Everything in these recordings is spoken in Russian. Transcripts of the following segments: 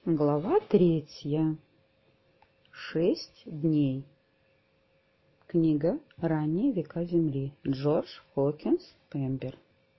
Глава 3. 6 дней. Книга «Ранние века Земли». Джордж Хокинс Пембер.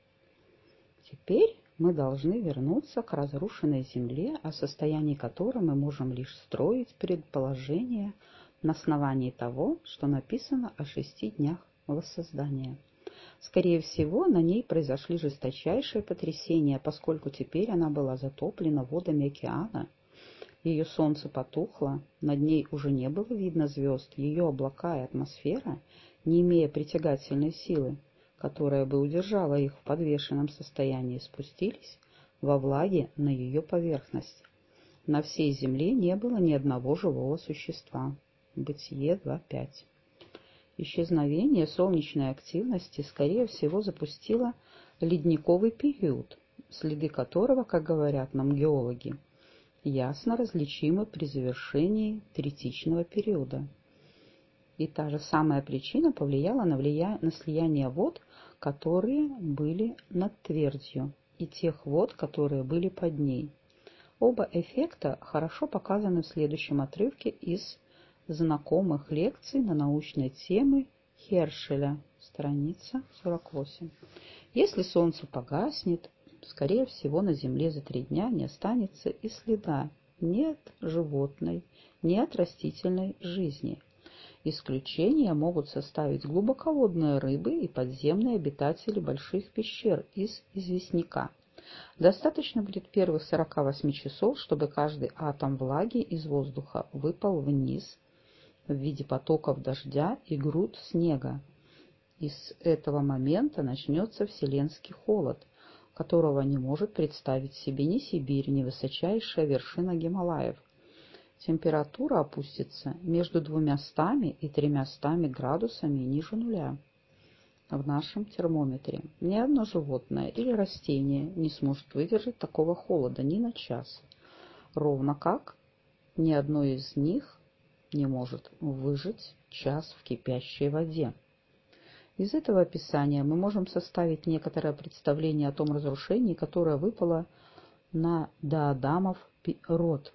Теперь мы должны вернуться к разрушенной Земле, о состоянии которой мы можем лишь строить предположения на основании того, что написано о 6 днях воссоздания. Скорее всего, на ней произошли жесточайшие потрясения, поскольку теперь она была затоплена водами океана. Ее солнце потухло, над ней уже не было видно звезд, ее облака и атмосфера, не имея притягательной силы, которая бы удержала их в подвешенном состоянии, спустились во влаге на ее поверхность. На всей земле не было ни одного живого существа. Бытие 2.5. Исчезновение солнечной активности, скорее всего, запустило ледниковый период, следы которого, как говорят нам геологи, ясно различимы при завершении третичного периода. И та же самая причина повлияла на слияние вод, которые были над твердью, и тех вод, которые были под ней. Оба эффекта хорошо показаны в следующем отрывке из знакомых лекций на научные темы Хершеля, страница 48. Если солнце погаснет, скорее всего, на Земле за 3 дня не останется и следа ни от животной, ни от растительной жизни. Исключения могут составить глубоководные рыбы и подземные обитатели больших пещер из известняка. Достаточно будет первых 48 часов, чтобы каждый атом влаги из воздуха выпал вниз в виде потоков дождя и груд снега. И с этого момента начнется вселенский холод, которого не может представить себе ни Сибирь, ни высочайшая вершина Гималаев. Температура опустится между 200 и 300 градусами ниже нуля. В нашем термометре ни одно животное или растение не сможет выдержать такого холода ни на час, ровно как ни одно из них не может выжить час в кипящей воде. Из этого описания мы можем составить некоторое представление о том разрушении, которое выпало на доадамов род.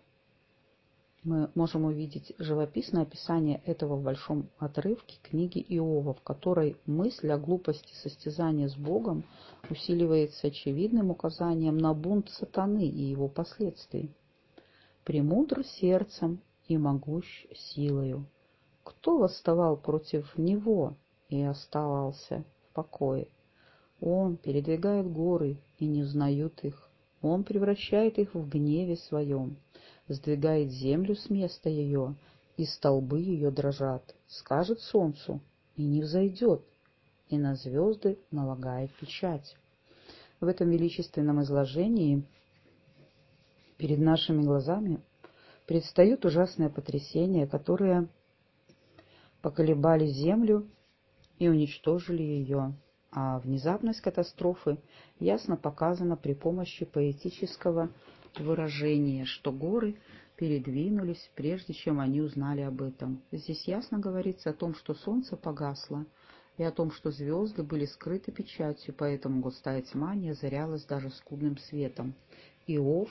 Мы можем увидеть живописное описание этого в большом отрывке книги Иова, в которой мысль о глупости состязания с Богом усиливается очевидным указанием на бунт сатаны и его последствий. «Премудр сердцем и могущ силою. Кто восставал против него и оставался в покое? Он передвигает горы, и не узнают их. Он превращает их в гневе своем, сдвигает землю с места ее, и столбы ее дрожат. Скажет солнцу, и не взойдет, и на звезды налагает печать». В этом величественном изложении перед нашими глазами предстают ужасные потрясения, которые поколебали землю и уничтожили ее, а внезапность катастрофы ясно показана при помощи поэтического выражения, что горы передвинулись, прежде чем они узнали об этом. Здесь ясно говорится о том, что солнце погасло, и о том, что звезды были скрыты печатью, поэтому густая тьма не озарялась даже скудным светом. Иов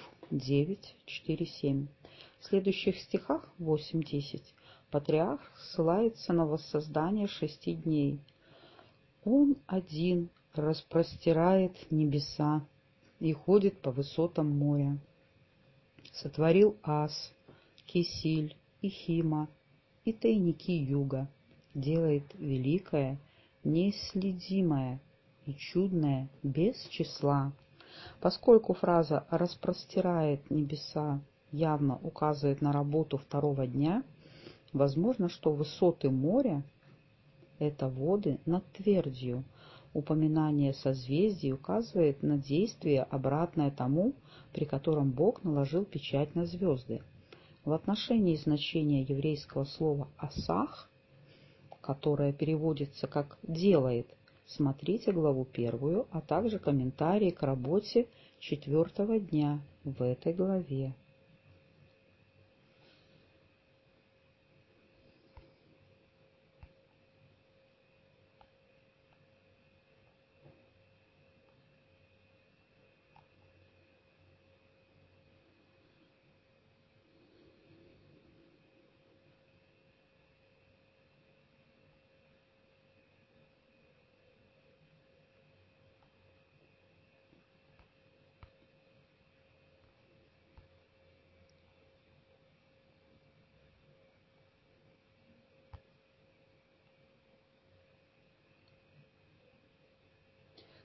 9:4-7. В следующих стихах 8-10 патриарх ссылается на воссоздание 6 дней. Он один распростирает небеса и ходит по высотам моря. Сотворил Ас, Кисиль и Хима и тайники юга. Делает великое, неисследимое и чудное без числа. Поскольку фраза «распростирает небеса» явно указывает на работу второго дня, возможно, что высоты моря — это воды над твердью. Упоминание созвездий указывает на действие, обратное тому, при котором Бог наложил печать на звезды. В отношении значения еврейского слова «асах», которое переводится как «делает», смотрите главу 1, а также комментарии к работе 4-го дня в этой главе.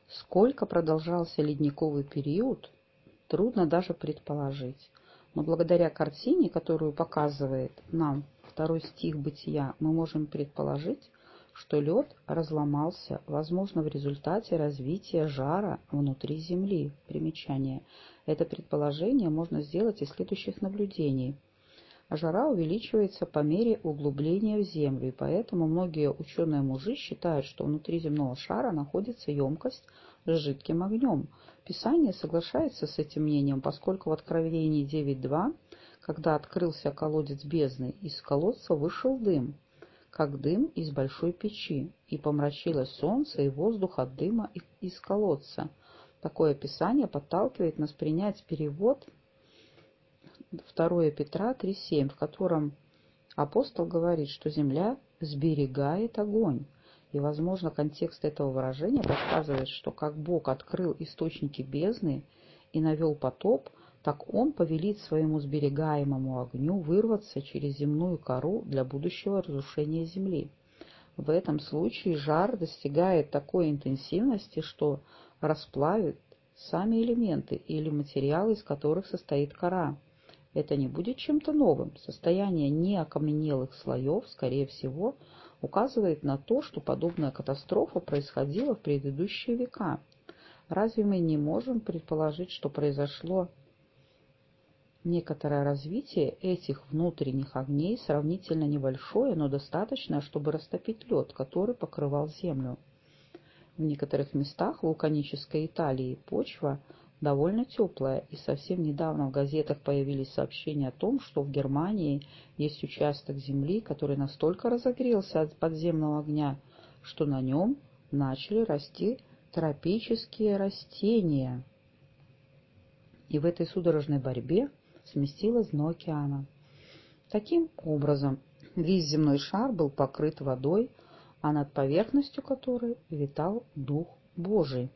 Сколько продолжался ледниковый период, трудно даже предположить. Но благодаря картине, которую показывает нам второй стих Бытия, мы можем предположить, что лед разломался, возможно, в результате развития жара внутри Земли. Примечание. Это предположение можно сделать из следующих наблюдений. Жара увеличивается по мере углубления в Землю, и поэтому многие ученые-мужи считают, что внутри земного шара находится емкость с жидким огнем. Писание соглашается с этим мнением, поскольку в Откровении 9.2, когда открылся колодец бездны, из колодца вышел дым, как дым из большой печи, и помрачилось солнце и воздух от дыма из колодца. Такое Писание подталкивает нас принять перевод 2 Петра 3.7, в котором апостол говорит, что земля сберегает огонь. И, возможно, контекст этого выражения подсказывает, что как Бог открыл источники бездны и навел потоп, так Он повелит своему сберегаемому огню вырваться через земную кору для будущего разрушения земли. В этом случае жар достигает такой интенсивности, что расплавит сами элементы или материалы, из которых состоит кора. Это не будет чем-то новым. Состояние неокаменелых слоев, скорее всего, указывает на то, что подобная катастрофа происходила в предыдущие века. Разве мы не можем предположить, что произошло некоторое развитие этих внутренних огней, сравнительно небольшое, но достаточное, чтобы растопить лед, который покрывал Землю? В некоторых местах вулканической Италии почва довольно теплая, и совсем недавно в газетах появились сообщения о том, что в Германии есть участок земли, который настолько разогрелся от подземного огня, что на нем начали расти тропические растения. И в этой судорожной борьбе сместилось дно океана. Таким образом, весь земной шар был покрыт водой, а над поверхностью которой витал Дух Божий.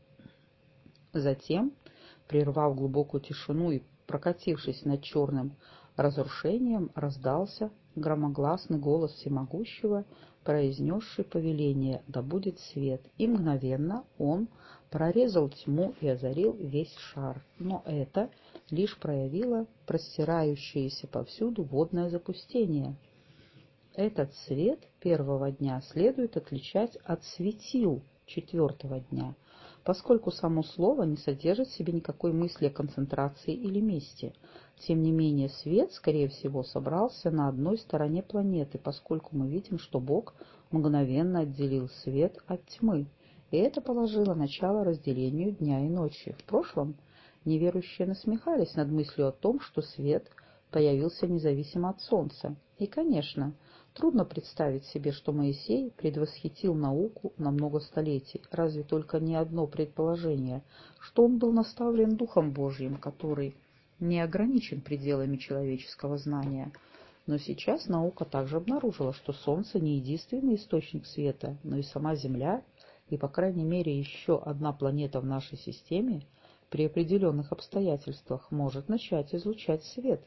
Затем, прервав глубокую тишину и прокатившись над черным разрушением, раздался громогласный голос Всемогущего, произнесший повеление: «Да будет свет!» И мгновенно он прорезал тьму и озарил весь шар. Но это лишь проявило простирающееся повсюду водное запустение. Этот свет первого дня следует отличать от светил четвертого дня, поскольку само слово не содержит в себе никакой мысли о концентрации или месте. Тем не менее, свет, скорее всего, собрался на одной стороне планеты, поскольку мы видим, что Бог мгновенно отделил свет от тьмы, и это положило начало разделению дня и ночи. В прошлом неверующие насмехались над мыслью о том, что свет появился независимо от солнца. И, конечно, трудно представить себе, что Моисей предвосхитил науку на много столетий, разве только не одно предположение, что он был наставлен Духом Божьим, который не ограничен пределами человеческого знания. Но сейчас наука также обнаружила, что Солнце не единственный источник света, но и сама Земля, и, по крайней мере, еще одна планета в нашей системе при определенных обстоятельствах может начать излучать свет.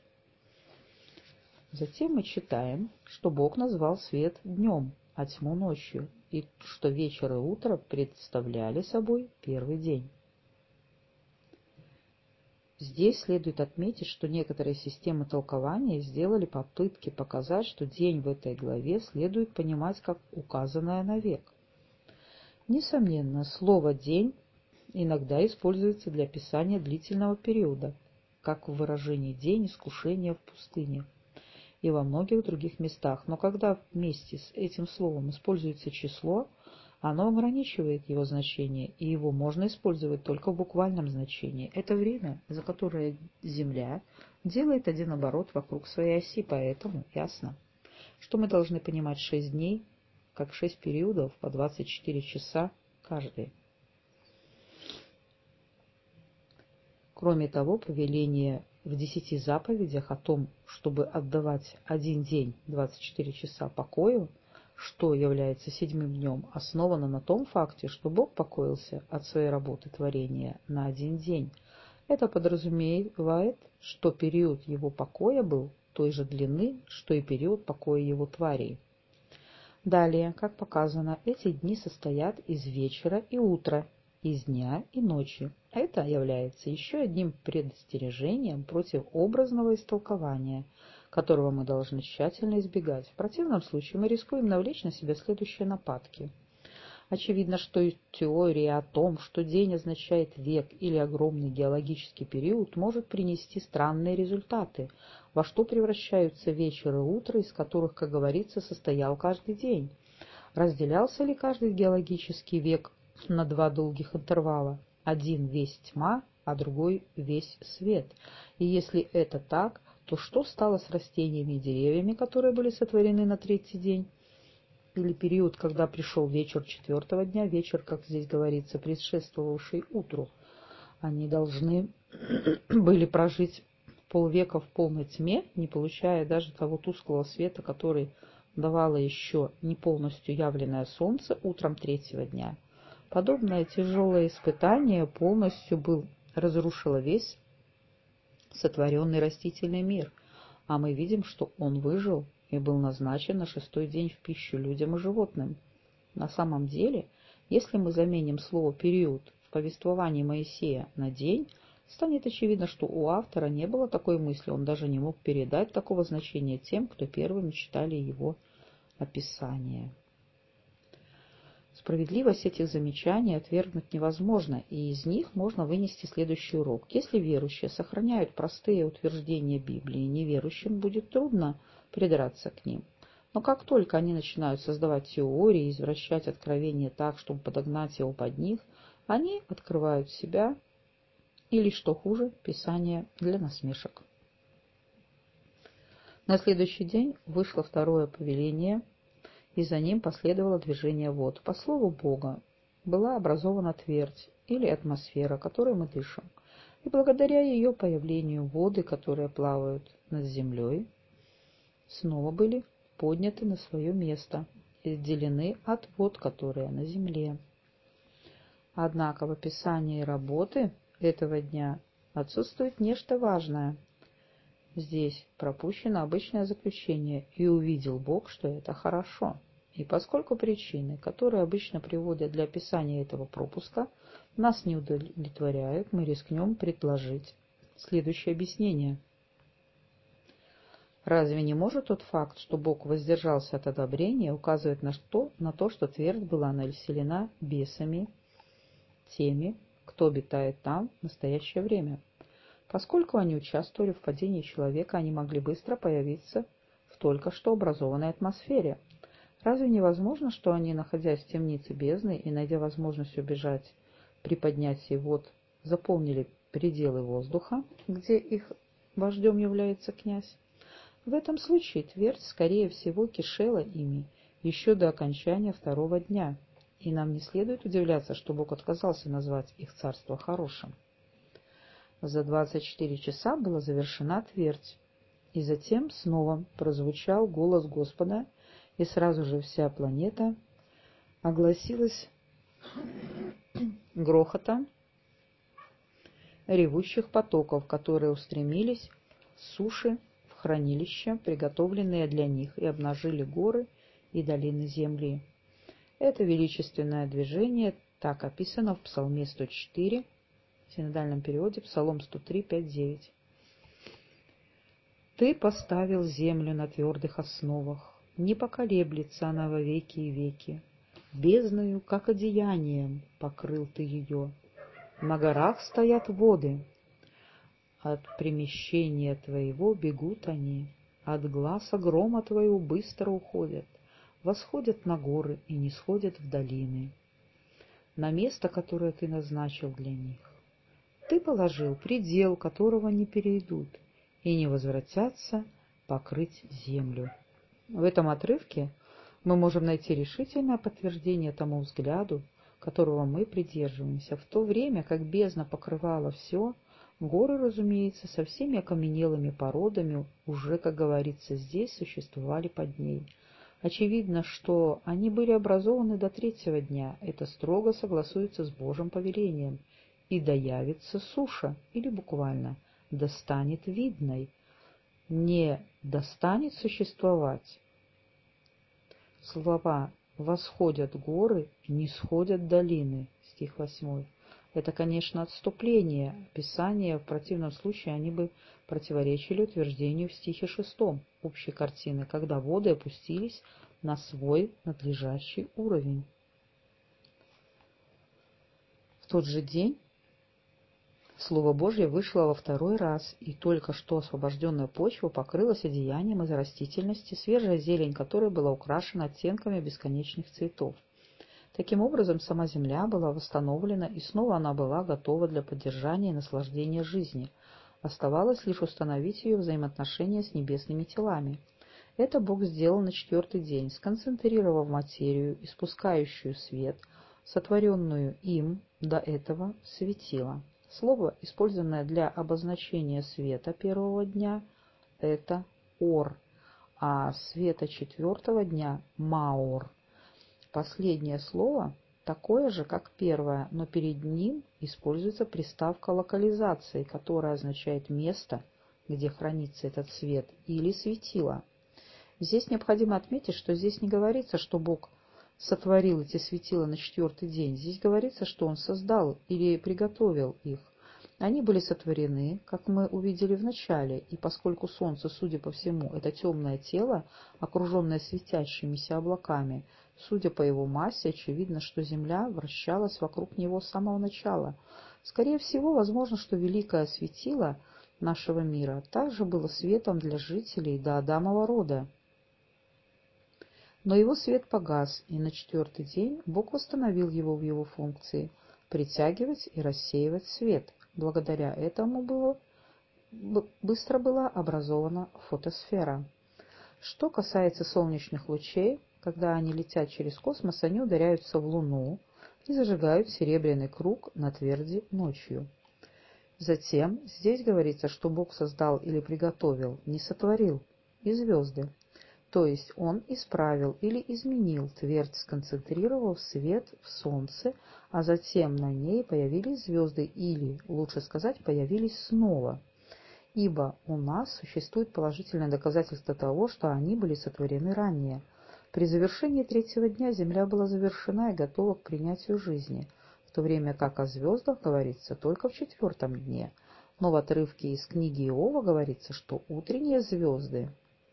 Затем мы читаем, что Бог назвал свет днем, а тьму ночью, и что вечер и утро представляли собой первый день. Здесь следует отметить, что некоторые системы толкования сделали попытки показать, что день в этой главе следует понимать как указанное навек. Несомненно, слово «день» иногда используется для описания длительного периода, как в выражении «день искушения в пустыне» и во многих других местах, но когда вместе с этим словом используется число, оно ограничивает его значение, и его можно использовать только в буквальном значении. Это время, за которое Земля делает один оборот вокруг своей оси, поэтому ясно, что мы должны понимать 6 дней как 6 периодов по 24 часа каждый. Кроме того, повеление в 10 заповедях о том, чтобы отдавать один день 24 часа покою, что является 7-м днем, основано на том факте, что Бог покоился от своей работы творения на один день. Это подразумевает, что период его покоя был той же длины, что и период покоя его тварей. Далее, как показано, эти дни состоят из вечера и утра, из дня и ночи. Это является еще одним предостережением против образного истолкования, которого мы должны тщательно избегать. В противном случае мы рискуем навлечь на себя следующие нападки. Очевидно, что и теория о том, что день означает век или огромный геологический период, может принести странные результаты, во что превращаются вечер и утро, из которых, как говорится, состоял каждый день. Разделялся ли каждый геологический век на два долгих интервала? Один весь тьма, а другой весь свет. И если это так, то что стало с растениями и деревьями, которые были сотворены на третий день? Или период, когда пришел вечер четвертого дня, вечер, как здесь говорится, предшествовавший утру. Они должны были прожить полвека в полной тьме, не получая даже того тусклого света, который давало еще не полностью явленное солнце утром третьего дня. Подобное тяжелое испытание полностью разрушило весь сотворенный растительный мир, а мы видим, что он выжил и был назначен на шестой день в пищу людям и животным. На самом деле, если мы заменим слово «период» в повествовании Моисея на «день», станет очевидно, что у автора не было такой мысли, он даже не мог передать такого значения тем, кто первыми читали его описание. Справедливость этих замечаний отвергнуть невозможно, и из них можно вынести следующий урок. Если верующие сохраняют простые утверждения Библии, неверующим будет трудно придраться к ним. Но как только они начинают создавать теории и извращать откровение так, чтобы подогнать его под них, они открывают себя или, что хуже, Писание для насмешек. На следующий день вышло второе повеление, и за ним последовало движение вод. По слову Бога была образована твердь или атмосфера, которой мы дышим, и благодаря ее появлению воды, которые плавают над землей, снова были подняты на свое место и отделены от вод, которые на земле. Однако в описании работы этого дня отсутствует нечто важное. Здесь пропущено обычное заключение: «И увидел Бог, что это хорошо». И поскольку причины, которые обычно приводят для описания этого пропуска, нас не удовлетворяют, мы рискнем предложить следующее объяснение. Разве не может тот факт, что Бог воздержался от одобрения, указывать на то, что твердь была населена бесами, теми, кто обитает там в настоящее время? Поскольку они участвовали в падении человека, они могли быстро появиться в только что образованной атмосфере. Разве невозможно, что они, находясь в темнице бездны и найдя возможность убежать при поднятии вод, заполнили пределы воздуха, где их вождем является князь? В этом случае твердь, скорее всего, кишела ими еще до окончания второго дня, и нам не следует удивляться, что Бог отказался назвать их царство хорошим. За 24 часа была завершена твердь, и затем снова прозвучал голос Господа, и сразу же вся планета огласилась грохотом ревущих потоков, которые устремились с суши в хранилища, приготовленные для них, и обнажили горы и долины земли. Это величественное движение так описано в Псалме 104, в синодальном переводе Псалом 103, 5-9. «Ты поставил землю на твердых основах, не поколеблется она во веки и веки. Бездною, как одеянием, покрыл ты ее. На горах стоят воды. От примещения твоего бегут они, от гласа грома твоего быстро уходят, восходят на горы и не сходят в долины, на место, которое ты назначил для них. Ты положил предел, которого не перейдут, и не возвратятся покрыть землю». В этом отрывке мы можем найти решительное подтверждение тому взгляду, которого мы придерживаемся. В то время как бездна покрывала все, горы, разумеется, со всеми окаменелыми породами уже, как говорится здесь, существовали под ней. Очевидно, что они были образованы до третьего дня. Это строго согласуется с Божьим повелением. «И доявится суша», или буквально «да станет видной», не «достанет существовать». Слова «восходят горы», «не сходят долины», стих 8. Это, конечно, отступление, описание, в противном случае они бы противоречили утверждению в стихе 6 общей картины, когда воды опустились на свой надлежащий уровень. В тот же день Слово Божье вышло во второй раз, и только что освобожденная почва покрылась одеянием из растительности, свежая зелень которой была украшена оттенками бесконечных цветов. Таким образом, сама земля была восстановлена, и снова она была готова для поддержания и наслаждения жизни. Оставалось лишь установить ее взаимоотношения с небесными телами. Это Бог сделал на четвертый день, сконцентрировав материю, испускающую свет, сотворенную им до этого светило. Слово, использованное для обозначения света первого дня, это «ор», а света четвертого дня – «маор». Последнее слово такое же, как первое, но перед ним используется приставка локализации, которая означает место, где хранится этот свет, или светило. Здесь необходимо отметить, что здесь не говорится, что Бог сотворил эти светила на четвертый день. Здесь говорится, что Он создал или приготовил их. Они были сотворены, как мы увидели в начале, и поскольку Солнце, судя по всему, это темное тело, окруженное светящимися облаками, судя по его массе, очевидно, что Земля вращалась вокруг него с самого начала. Скорее всего, возможно, что великое светило нашего мира также было светом для жителей до Адамова рода. Но его свет погас, и на четвертый день Бог восстановил его в его функции – притягивать и рассеивать свет. Благодаря этому быстро была образована фотосфера. Что касается солнечных лучей, когда они летят через космос, они ударяются в Луну и зажигают серебряный круг на тверди ночью. Затем здесь говорится, что Бог создал или приготовил, не сотворил, и звезды. То есть Он исправил или изменил твердь, сконцентрировав свет в Солнце, а затем на ней появились звезды или, лучше сказать, появились снова. Ибо у нас существует положительное доказательство того, что они были сотворены ранее. При завершении третьего дня Земля была завершена и готова к принятию жизни, в то время как о звездах говорится только в четвертом дне. Но в отрывке из книги Иова говорится, что утренние звезды.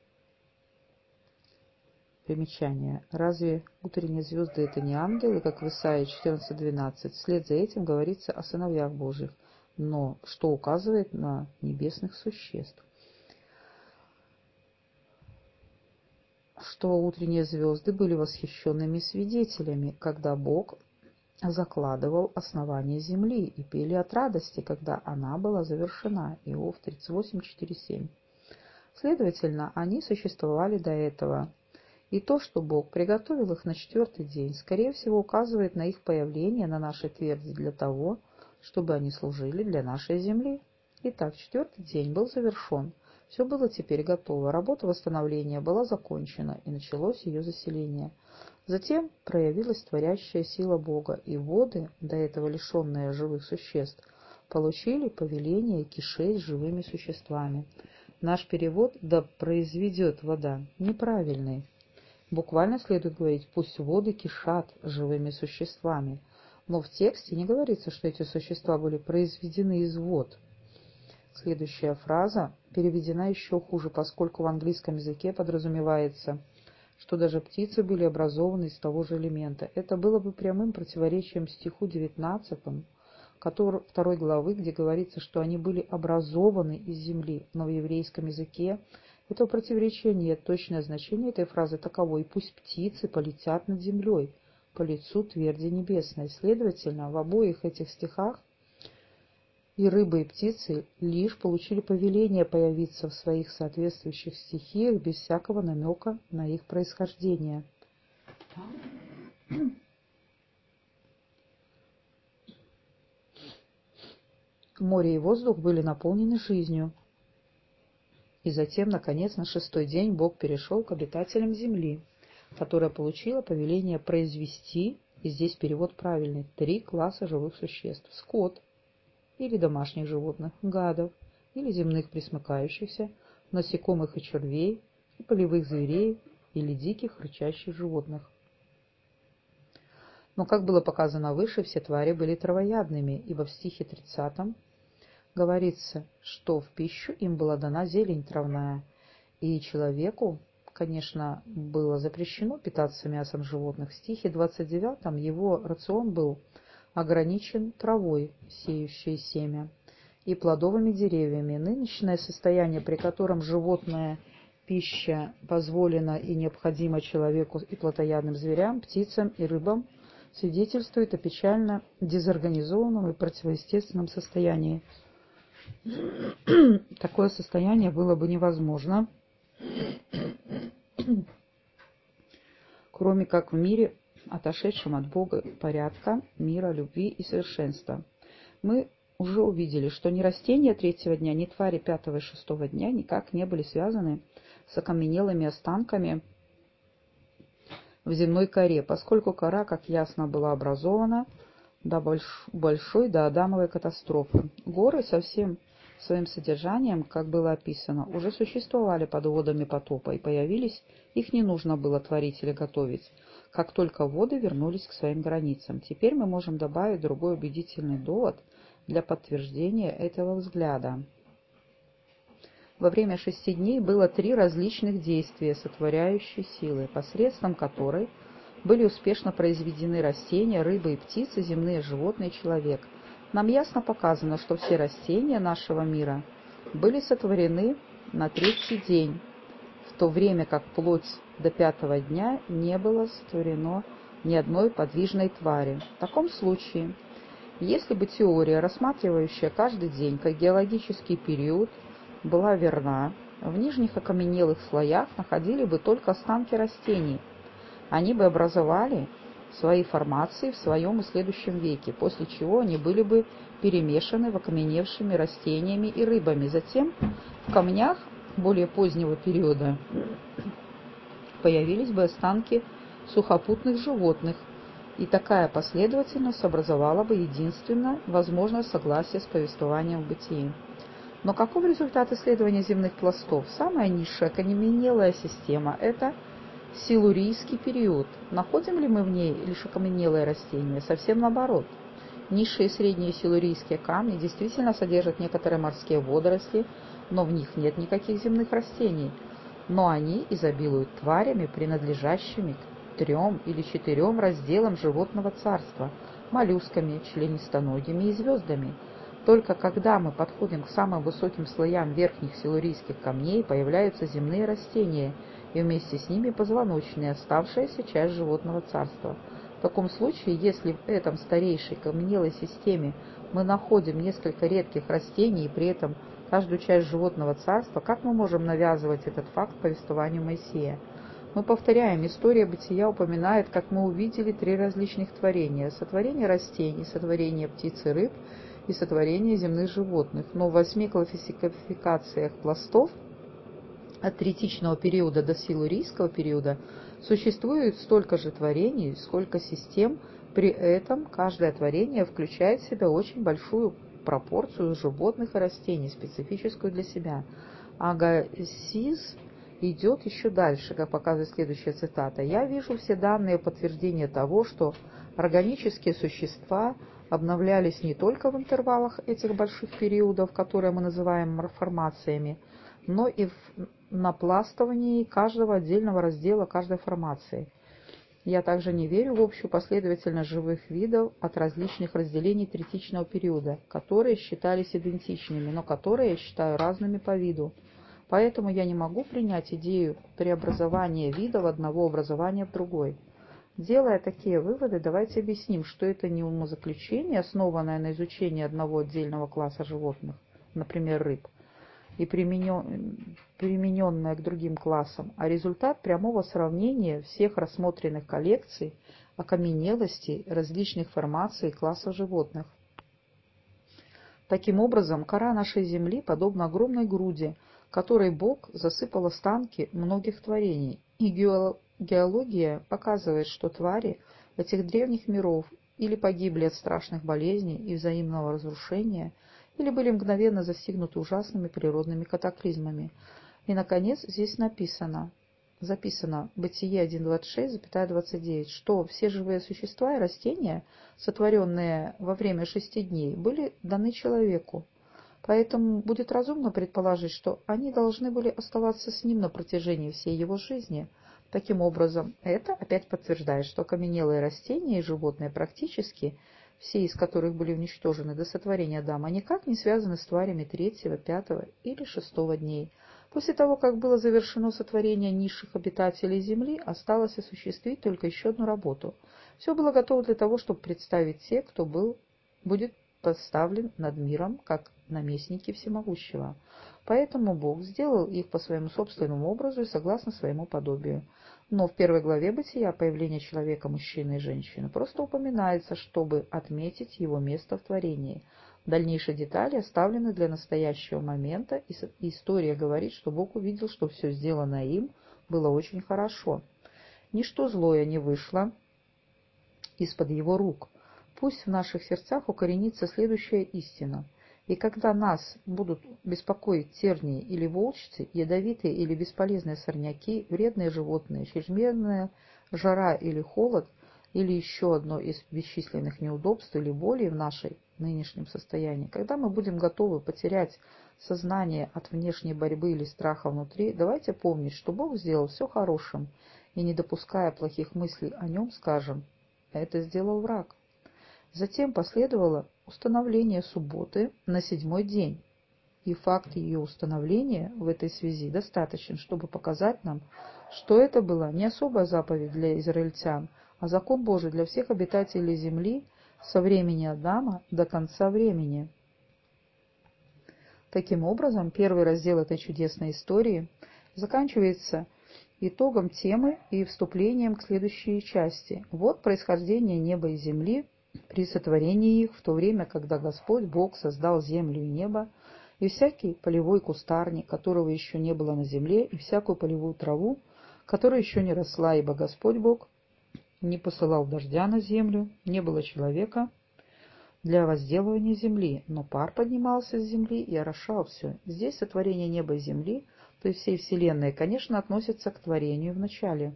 Примечание. Разве утренние звезды это не ангелы, как в Исаии 14:12? Вслед за этим говорится о сыновьях Божьих, но что указывает на небесных существ. Что утренние звезды были восхищенными свидетелями, когда Бог закладывал основание земли, и пели от радости, когда она была завершена. Иов 38:4-7. Следовательно, они существовали до этого. И то, что Бог приготовил их на четвертый день, скорее всего, указывает на их появление на нашей тверди для того, чтобы они служили для нашей земли. Итак, четвертый день был завершен. Все было теперь готово. Работа восстановления была закончена, и началось ее заселение. Затем проявилась творящая сила Бога, и воды, до этого лишенные живых существ, получили повеление кишеть живыми существами. Наш перевод «да произведет вода» неправильный. Буквально следует говорить «пусть воды кишат живыми существами», но в тексте не говорится, что эти существа были произведены из вод. Следующая фраза переведена еще хуже, поскольку в английском языке подразумевается, что даже птицы были образованы из того же элемента. Это было бы прямым противоречием стиху 19, второй главы, где говорится, что они были образованы из земли, но в еврейском языке этого противоречия нет. Точное значение этой фразы таково: «И пусть птицы полетят над землей по лицу тверди небесной». Следовательно, в обоих этих стихах и рыбы, и птицы лишь получили повеление появиться в своих соответствующих стихиях без всякого намека на их происхождение. Море и воздух были наполнены жизнью. И затем, наконец, на шестой день Бог перешел к обитателям земли, которая получила повеление произвести, и здесь перевод правильный, 3 класса живых существ: скот, или домашних животных, гадов, или земных пресмыкающихся, насекомых и червей, и полевых зверей, или диких рычащих животных. Но, как было показано выше, все твари были травоядными, ибо в стихе 30 говорится, что в пищу им была дана зелень травная, и человеку, конечно, было запрещено питаться мясом животных. В стихе 29 его рацион был ограничен травой, сеющей семя, и плодовыми деревьями. Нынешнее состояние, при котором животная пища позволена и необходима человеку и плотоядным зверям, птицам и рыбам, свидетельствует о печально дезорганизованном и противоестественном состоянии. Такое состояние было бы невозможно, кроме как в мире, отошедшем от Бога порядка, мира, любви и совершенства. Мы уже увидели, что ни растения третьего дня, ни твари пятого и шестого дня никак не были связаны с окаменелыми останками в земной коре, поскольку кора, как ясно, была образована до большой, до Адамовой катастрофы. Горы со всем своим содержанием, как было описано, уже существовали под водами потопа, и появились, их не нужно было творить или готовить, как только воды вернулись к своим границам. Теперь мы можем добавить другой убедительный довод для подтверждения этого взгляда. Во время 6 дней было 3 различных действия сотворяющей силы, посредством которой были успешно произведены растения, рыбы и птицы, земные животные и человек. Нам ясно показано, что все растения нашего мира были сотворены на 3-й день, в то время как вплоть до 5-го дня не было сотворено ни одной подвижной твари. В таком случае, если бы теория, рассматривающая каждый день как геологический период, была верна, в нижних окаменелых слоях находили бы только останки растений. Они бы образовали свои формации в своем и следующем веке, после чего они были бы перемешаны в окаменевшими растениями и рыбами. Затем в камнях более позднего периода появились бы останки сухопутных животных, и такая последовательность образовала бы единственно возможное согласие с повествованием в бытии. Но каков результат исследования земных пластов? Самая низшая окаменелая система – это силурийский период. Находим ли мы в ней лишь окаменелые растения? Совсем наоборот. Низшие и средние силурийские камни действительно содержат некоторые морские водоросли, но в них нет никаких земных растений. Но они изобилуют тварями, принадлежащими к 3 или 4 разделам животного царства – моллюсками, членистоногими и звездами. Только когда мы подходим к самым высоким слоям верхних силурийских камней, появляются земные растения, и вместе с ними позвоночные, оставшаяся часть животного царства. В таком случае, если в этом старейшей каменелой системе мы находим несколько редких растений и при этом каждую часть животного царства, как мы можем навязывать этот факт повествованию Моисея? Мы повторяем, история бытия упоминает, как мы увидели, 3 различных творения: сотворение растений, сотворение птиц и рыб и сотворение земных животных. Но в 8 классификациях пластов от третичного периода до силурийского периода существует столько же творений, сколько систем. При этом каждое творение включает в себя очень большую пропорцию животных и растений, специфическую для себя. Агасиз идет еще дальше, как показывает следующая цитата. «Я вижу все данные подтверждения того, что органические существа обновлялись не только в интервалах этих больших периодов, которые мы называем формациями, но и в напластывании каждого отдельного раздела каждой формации. Я также не верю в общую последовательность живых видов от различных разделений третичного периода, которые считались идентичными, но которые я считаю разными по виду. Поэтому я не могу принять идею преобразования видов одного образования в другой». Делая такие выводы, давайте объясним, что это не умозаключение, основанное на изучении одного отдельного класса животных, например, рыб, и примененное к другим классам, а результат прямого сравнения всех рассмотренных коллекций окаменелостей различных формаций и классов животных. Таким образом, кора нашей Земли подобна огромной груди, которой Бог засыпал останки многих творений, и геология показывает, что твари этих древних миров или погибли от страшных болезней и взаимного разрушения, или были мгновенно застигнуты ужасными природными катаклизмами. И, наконец, здесь написано: записано Бытие 1.26, 29, что все живые существа и растения, сотворенные во время 6 дней, были даны человеку. Поэтому будет разумно предположить, что они должны были оставаться с ним на протяжении всей его жизни. Таким образом, это опять подтверждает, что окаменелые растения и животные практически, все из которых были уничтожены до сотворения Адама, никак не связаны с тварями 3, 5 или 6 дней. После того, как было завершено сотворение низших обитателей Земли, осталось осуществить только еще одну работу. Все было готово для того, чтобы представить тех, кто будет поставлен над миром как наместники всемогущего. Поэтому Бог сделал их по своему собственному образу и согласно своему подобию. Но в 1 главе Бытия появление человека, мужчины и женщины просто упоминается, чтобы отметить его место в творении. Дальнейшие детали оставлены для настоящего момента, и история говорит, что Бог увидел, что все сделанное им было очень хорошо. Ничто злое не вышло из-под его рук. Пусть в наших сердцах укоренится следующая истина. И когда нас будут беспокоить тернии или волчцы, ядовитые или бесполезные сорняки, вредные животные, чрезмерная жара или холод, или еще одно из бесчисленных неудобств или боли в нашей нынешнем состоянии, когда мы будем готовы потерять сознание от внешней борьбы или страха внутри, давайте помнить, что Бог сделал все хорошим, и не допуская плохих мыслей о нем, скажем: это сделал враг. Затем последовало установление субботы на 7-й день, и факт ее установления в этой связи достаточен, чтобы показать нам, что это была не особая заповедь для израильтян, а закон Божий для всех обитателей земли со времени Адама до конца времени. Таким образом, первый раздел этой чудесной истории заканчивается итогом темы и вступлением к следующей части. Вот происхождение неба и земли при сотворении их, в то время, когда Господь Бог создал землю и небо, и всякий полевой кустарник, которого еще не было на земле, и всякую полевую траву, которая еще не росла, ибо Господь Бог не посылал дождя на землю, не было человека для возделывания земли, но пар поднимался с земли и орошал все. Здесь сотворение неба и земли, то есть всей вселенной, конечно, относится к творению в начале.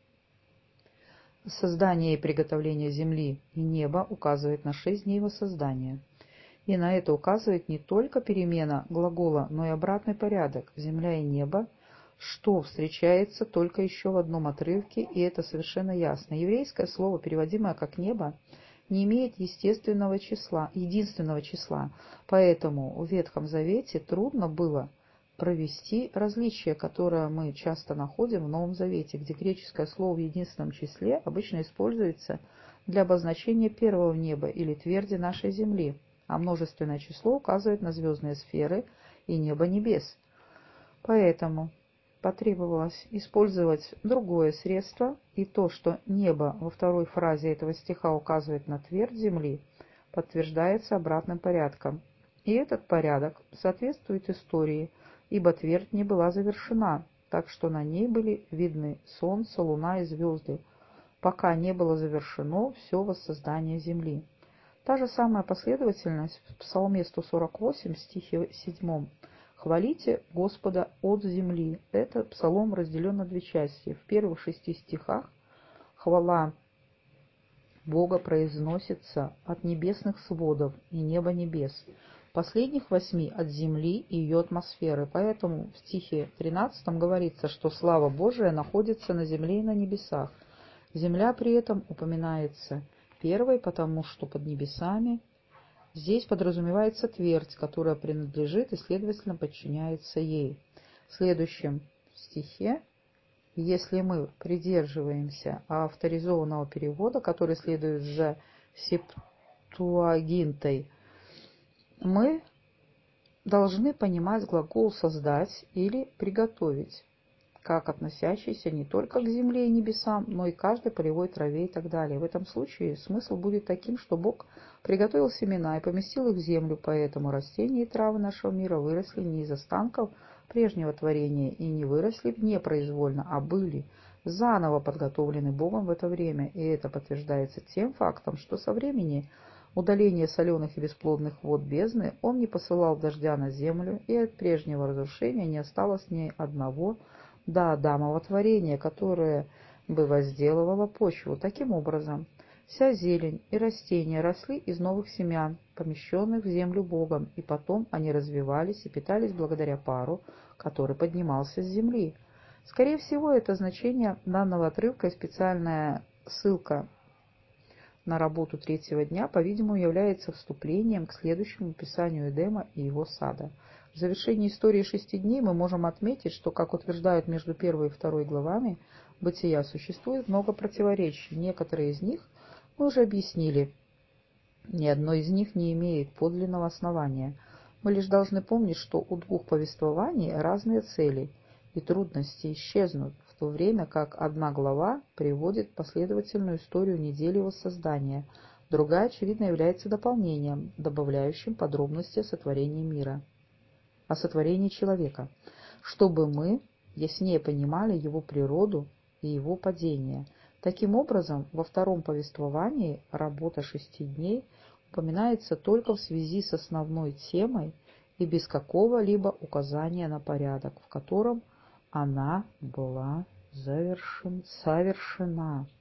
Создание и приготовление земли и неба указывает на 6 дней воссоздания. И на это указывает не только перемена глагола, но и обратный порядок: земля и небо, что встречается только еще в одном отрывке, и это совершенно ясно. Еврейское слово, переводимое как «небо», не имеет единственного числа, поэтому в Ветхом Завете трудно было провести различие, которое мы часто находим в Новом Завете, где греческое слово в единственном числе обычно используется для обозначения первого неба или тверди нашей земли, а множественное число указывает на звездные сферы и небо небес. Поэтому потребовалось использовать другое средство, и то, что небо во второй фразе этого стиха указывает на твердь земли, подтверждается обратным порядком. И этот порядок соответствует истории, ибо твердь не была завершена, так что на ней были видны солнце, луна и звезды, пока не было завершено все воссоздание земли. Та же самая последовательность в Псалме 148, стихе 7. «Хвалите Господа от земли». Этот псалом разделен на 2 части. В первых 6 стихах хвала Бога произносится от небесных сводов и неба небес, в последних 8 от земли и ее атмосферы. Поэтому в стихе 13 говорится, что слава Божия находится на земле и на небесах. Земля при этом упоминается первой, потому что под небесами здесь подразумевается твердь, которая принадлежит и, следовательно, подчиняется ей. В следующем стихе, если мы придерживаемся авторизованного перевода, который следует за Септуагинтой, мы должны понимать глагол «создать» или «приготовить», как относящийся не только к земле и небесам, но и каждой полевой траве и так далее. В этом случае смысл будет таким, что Бог приготовил семена и поместил их в землю, поэтому растения и травы нашего мира выросли не из останков прежнего творения и не выросли непроизвольно, а были заново подготовлены Богом в это время. И это подтверждается тем фактом, что со времени удаления соленых и бесплодных вод бездны Он не посылал дождя на землю, и от прежнего разрушения не осталось ни одного до Адамова творения, которое бы возделывало почву. Таким образом, вся зелень и растения росли из новых семян, помещенных в землю Богом, и потом они развивались и питались благодаря пару, который поднимался с земли. Скорее всего, это значение данного отрывка и специальная ссылка на работу третьего дня, по-видимому, является вступлением к следующему описанию Эдема и его сада. В завершении истории 6 дней мы можем отметить, что, как утверждают между первой и второй главами Бытия, существует много противоречий. Некоторые из них мы уже объяснили. Ни одно из них не имеет подлинного основания. Мы лишь должны помнить, что у двух повествований разные цели, и трудности исчезнут, в то время как одна глава приводит последовательную историю недели воссоздания, другая, очевидно, является дополнением, добавляющим подробности о сотворении мира, о сотворении человека, чтобы мы яснее понимали его природу и его падение. Таким образом, во втором повествовании работа 6 дней упоминается только в связи с основной темой и без какого-либо указания на порядок, в котором она была совершена.